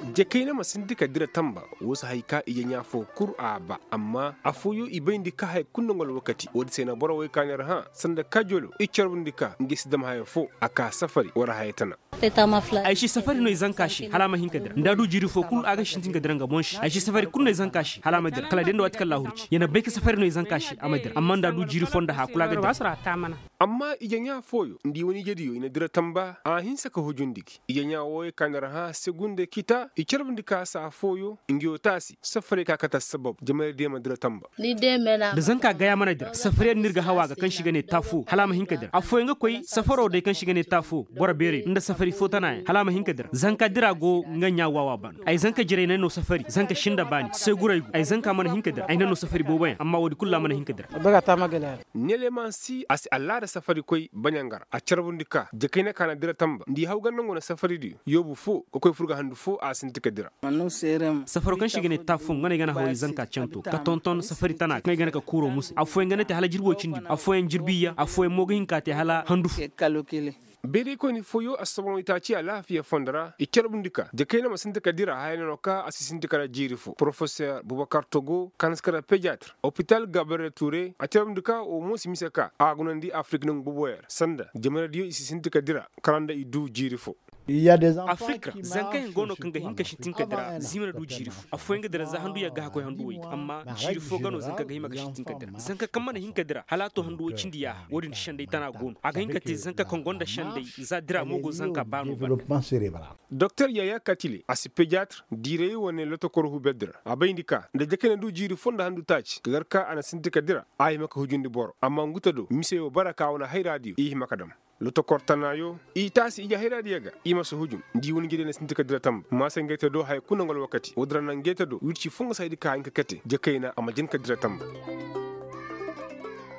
jakaina masindika dira tamba wasu haika iyan ya fo kur ba amma afoyo ibaindi ka hay kunnongol wakati wodi sena boro way kanyar ha sanda kajolo icharbundika ngisi dam hay fo aka safari wara haytana aishi safari no izan kashi halama hinka dira ndadu jiri fo kul aga shintin ga diranga monshi aishi safari kun no izan kashi halama dira kala dendo watkal lahurci yana beki safari no izan kashi amadir amma ndadu jiri fonda ha kula ga dira amma iyan ya foyo ndi woni jediyo ina dira tamba a hinsa ka hojundiki iyan ya woy kanyar ha segunde kita icharbundika sa foyo ingiyo tasi safari ka kata sabab jama'a de madira tamba ni de mena da zanka gaya mana dira safari nirga hawa ga kan shiga ne tafo halama hinka dira afo yanga koi safaro da kan shiga ne tafo bora bere inda safari fota na halama hinka dira zanka dira go nganya wawa ban ai zanka jire ne no safari zanka shinda bani sai gurai ai zanka mana hinka dira ai no safari bobayan amma wadi kullu mana hinka dira daga ta magana nele man si as Allah da safari koi banyangar a charbundika jakaina kana dira tamba ndi hawgan nango na safari di yobu fo ko koi furga handu fo a sintika dira manno serem safaro kan shiga ne tafo ngane gana hawi zanka canto ka tonton safari tana kai gana ka kuro musu afo ngane te hala jirbo cindi afo en jirbiya afo en mogo hinka te hala handu kalokile bere ko ni foyo asabon itaci a lafiya fondara ikerbundika de kayna masintika dira hayno ka asisintika la jirifo professeur Boubacar Togo kanskara pédiatre hôpital Gabriel Touré a kerbundika o musi misaka agunandi Afrique nang buboyer sanda jamana dio isisintika dira karanda idu jirifo Afrika zanka ngono kanga hinka shitinka dira zimra du jirifu afoyenga dira za handu ya ga ko handu wi amma jirifu gano zanka ga hima ga shitinka dira zanka kamana hinka dira halato handu cindi ya wodin shande tana gon aga hinka te zanka kongonda shande za dira mogo zanka banu Dr Yaya Katile asi pédiatre dire woni loto kor hu bedra abayndika da jakena du jiri fonda handu tach garka ana sintika dira ay maka hujundi boro amma ngutado miseyo baraka wona hay radio yi makadam luto kortanayo itasi ija heradiyaga ima so hujum ndi woni gede na sintika dira tam ma sa ngeta do hay kunangol wakati wodra na ngeta do wirci funga saydi ka hanka kete jekayna ama jenka dira tam